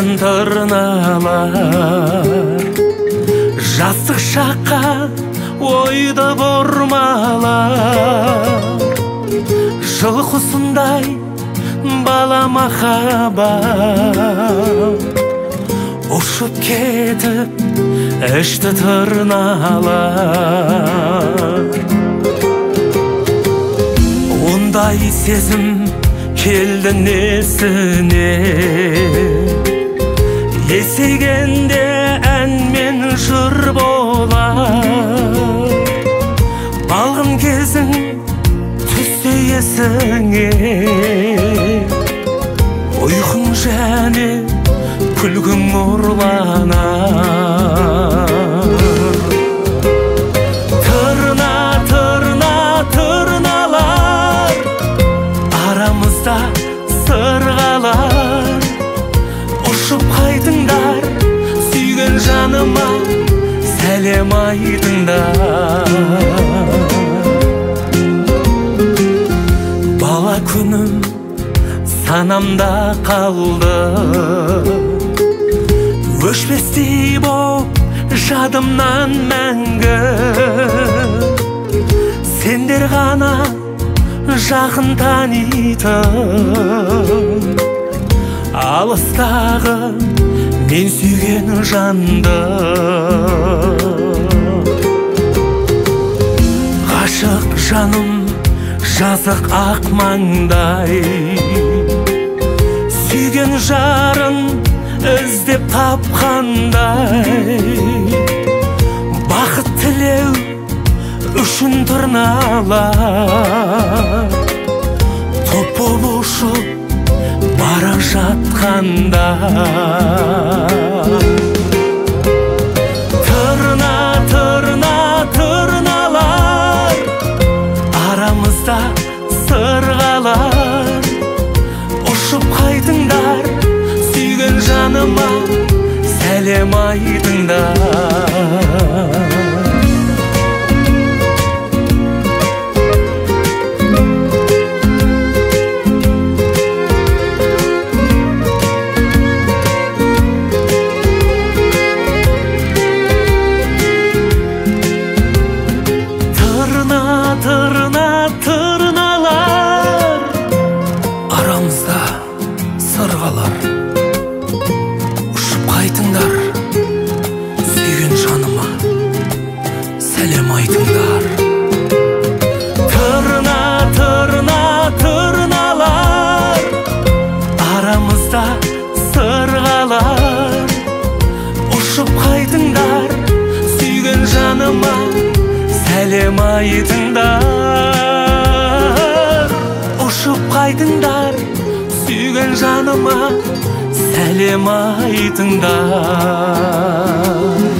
Жайған тырналар жастық шаққа ойды бұрмалар, жылқысындай бала махаббат ұшып кетіп ішті тырналар. Ондай сезім келді несіне, есейгенде ән мен жыр болар. Балғын кезің түссе есіңе, ұйқың және күлгің ұрланар. Тырналар арамызда сырғалар, ұшып қайтыңдар сүйген жаныма сәлем айтыңдар. Бала күнім санамда қалды, өшпестей боп жадымнан мәңгі. Сендер ғана жақын танитын, алыстағы мен сүйген жанды. Ғашық жаным жазық ақ маңдай, сүйген жарын іздеп тапқандай. Бақыт тілеу үшін тырналар топ болып ұшып бара жатқанда. Тырналар арамызда сырғалар, ұшып қайтыңдар сүйген жаныма сәлем айтыңдар. Тырналар арамызда сырғалар, ұшып қайтыңдар сүйген жаныма сәлем айтыңдар. Тырналар арамызда сырғалар, ұшып қайтыңдар сүйген жаныма сәлем айтыңдар. Ұшып қайтыңдар сүйген жаныма сәлем айтыңдар.